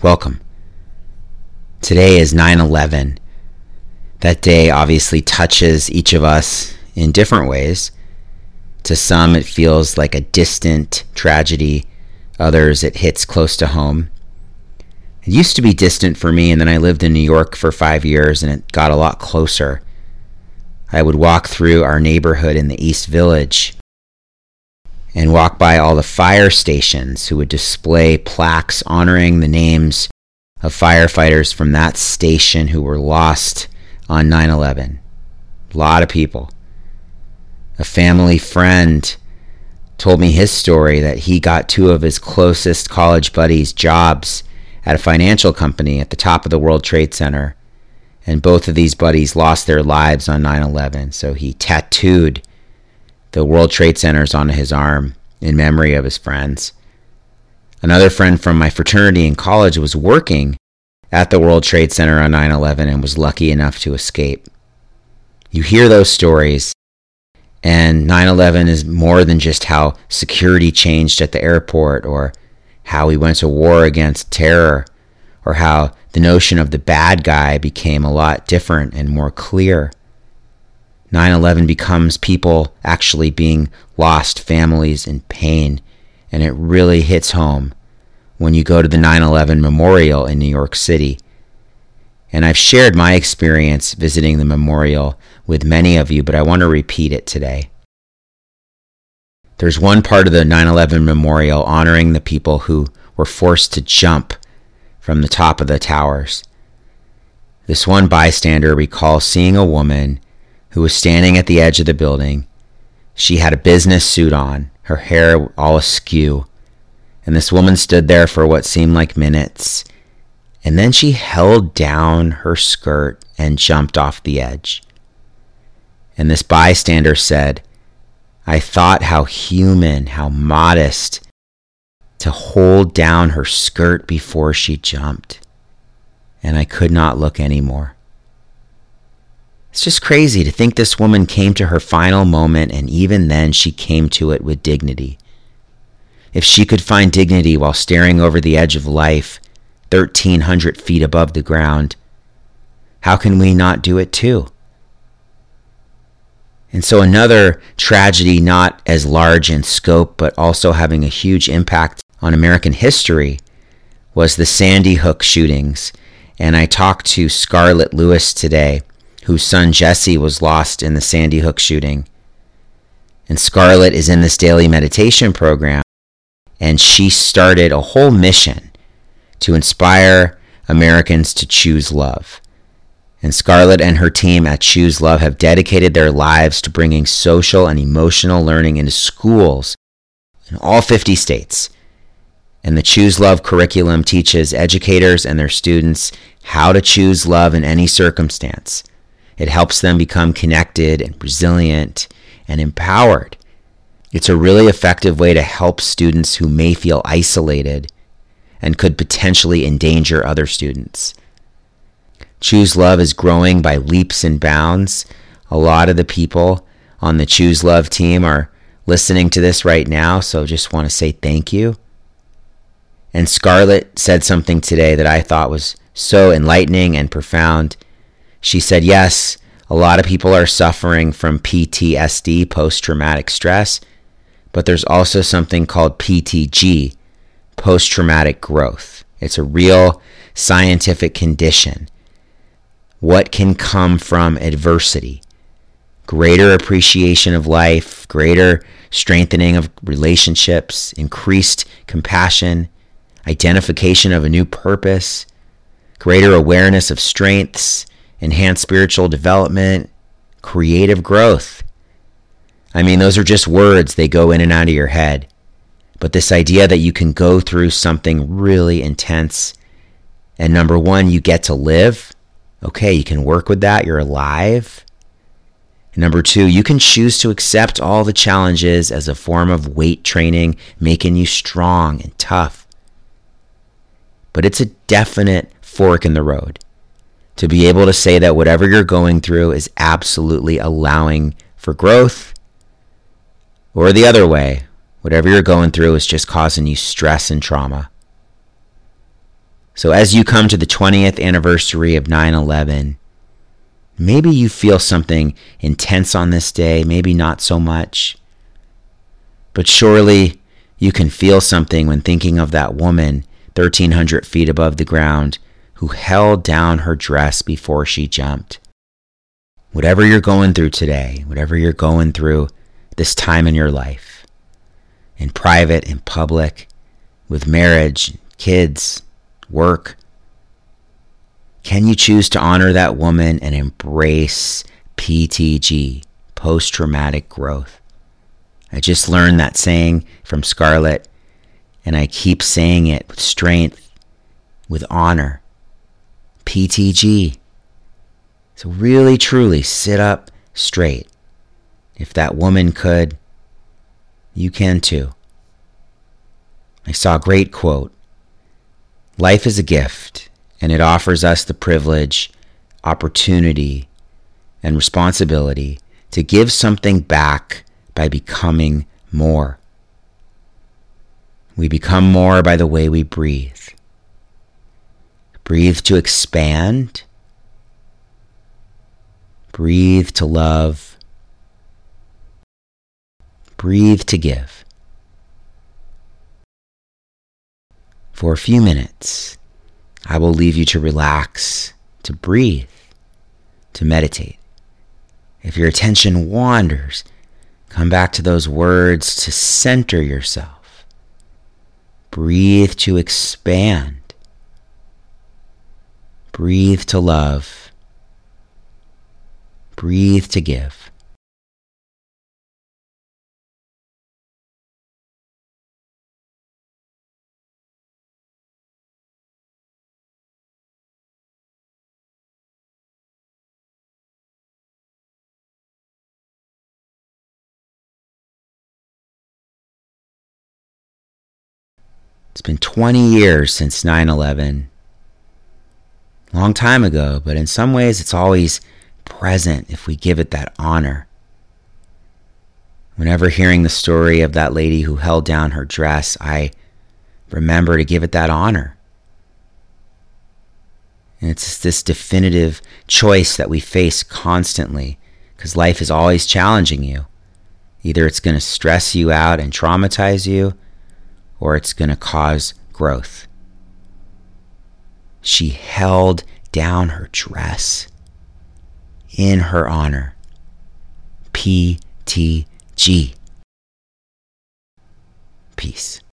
Welcome. Today is 9/11. That day obviously touches each of us in different ways. To some, it feels like a distant tragedy. Others, it hits close to home. It used to be distant for me, and then I lived in New York for 5 years, and it got a lot closer. I would walk through our neighborhood in the East Village and walk by all the fire stations who would display plaques honoring the names of firefighters from that station who were lost on 9/11. A lot of people. A family friend told me his story that he got two of his closest college buddies jobs at a financial company at the top of the World Trade Center. And both of these buddies lost their lives on 9/11. So he tattooed the World Trade Centers on his arm in memory of his friends. Another friend from my fraternity in college was working at the World Trade Center on 9/11 and was lucky enough to escape. You hear those stories, and 9/11 is more than just how security changed at the airport, or how we went to war against terror, or how the notion of the bad guy became a lot different and more clear. 9/11 becomes people actually being lost, families in pain, and it really hits home when you go to the 9/11 Memorial in New York City. And I've shared my experience visiting the memorial with many of you, but I want to repeat it today. There's one part of the 9/11 Memorial honoring the people who were forced to jump from the top of the towers. This one bystander recalls seeing a woman who was standing at the edge of the building. She had a business suit on, her hair all askew, and this woman stood there for what seemed like minutes, and then she held down her skirt and jumped off the edge. And this bystander said, "I thought how human, how modest, to hold down her skirt before she jumped, and I could not look anymore." It's just crazy to think this woman came to her final moment, and even then she came to it with dignity. If she could find dignity while staring over the edge of life, 1,300 feet above the ground, how can we not do it too? And so another tragedy, not as large in scope, but also having a huge impact on American history, was the Sandy Hook shootings. And I talked to Scarlett Lewis today, whose son Jesse was lost in the Sandy Hook shooting. And Scarlett is in this daily meditation program, and she started a whole mission to inspire Americans to choose love. And Scarlett and her team at Choose Love have dedicated their lives to bringing social and emotional learning into schools in all 50 states. And the Choose Love curriculum teaches educators and their students how to choose love in any circumstance. It helps them become connected and resilient and empowered. It's a really effective way to help students who may feel isolated and could potentially endanger other students. Choose Love is growing by leaps and bounds. A lot of the people on the Choose Love team are listening to this right now, so just want to say thank you. And Scarlett said something today that I thought was so enlightening and profound. She said, yes, a lot of people are suffering from PTSD, post-traumatic stress, but there's also something called PTG, post-traumatic growth. It's a real scientific condition. What can come from adversity? Greater appreciation of life, greater strengthening of relationships, increased compassion, identification of a new purpose, greater awareness of strengths, enhanced spiritual development, creative growth. I mean, those are just words. They go in and out of your head. But this idea that you can go through something really intense, and number one, you get to live. Okay, you can work with that. You're alive. And number two, you can choose to accept all the challenges as a form of weight training, making you strong and tough. But it's a definite fork in the road to be able to say that whatever you're going through is absolutely allowing for growth, or the other way, whatever you're going through is just causing you stress and trauma. So as you come to the 20th anniversary of 9/11, maybe you feel something intense on this day, maybe not so much. But surely you can feel something when thinking of that woman 1,300 feet above the ground who held down her dress before she jumped. Whatever you're going through today, whatever you're going through this time in your life, in private, in public, with marriage, kids, work, can you choose to honor that woman and embrace PTG, post-traumatic growth? I just learned that saying from Scarlett, and I keep saying it with strength, with honor. PTG. So really, truly sit up straight. If that woman could, you can too. I saw a great quote. Life is a gift, and it offers us the privilege, opportunity, and responsibility to give something back by becoming more. We become more by the way we breathe. Breathe to expand. Breathe to love. Breathe to give. For a few minutes, I will leave you to relax, to breathe, to meditate. If your attention wanders, come back to those words to center yourself. Breathe to expand. Breathe to love. Breathe to give. It's been 20 years since 9/11. Long time ago, but in some ways it's always present if we give it that honor. Whenever hearing the story of that lady who held down her dress, I remember to give it that honor. And it's this definitive choice that we face constantly, because life is always challenging you. Either it's going to stress you out and traumatize you, or it's going to cause growth. She held down her dress in her honor. PTG. Peace.